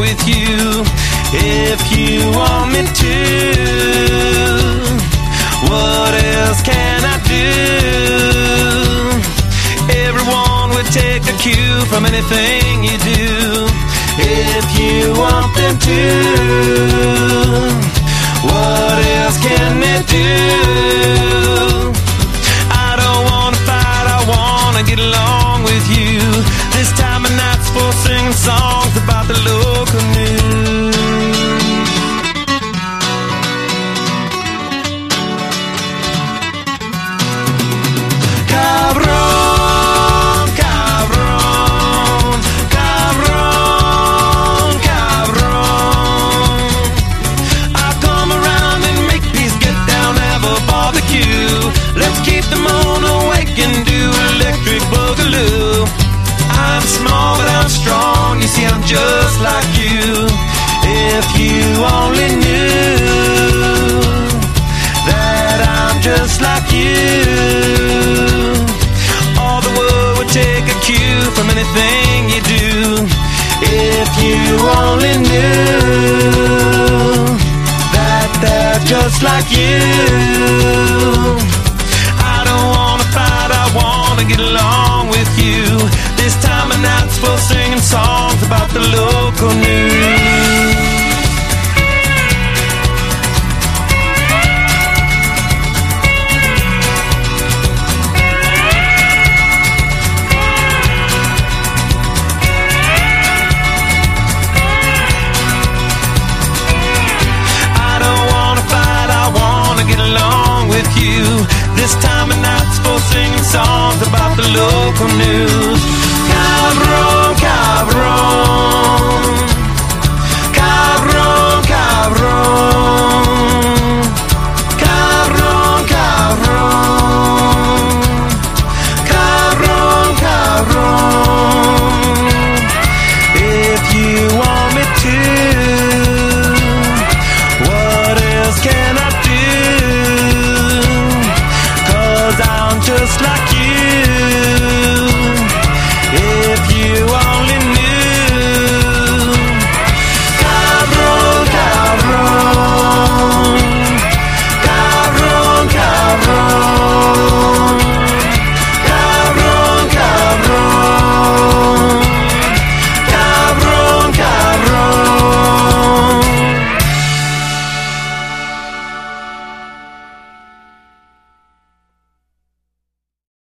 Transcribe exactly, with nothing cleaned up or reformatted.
with you if you want me to. What else can I do? Everyone would take a cue from anything you do if you want them to. What else can they do? I don't wanna fight, I wanna get along with you. This time of night's for singing songs about the local news. Cabron, cabron, cabron, cabron. I come around and make peace, get down, have a barbecue. Let's keep the moon awake and do electric boogaloo. I'm small but I'm strong, you see I'm just like you. If you only knew that I'm just like you, all the world would take a cue from anything you do. If you only knew that they're just like you. I don't wanna fight, I wanna get along with you. This time of night's for singing songs about the local news. I don't wanna fight, I wanna get along with you. This time of night's for singing songs about the local news. Cabron.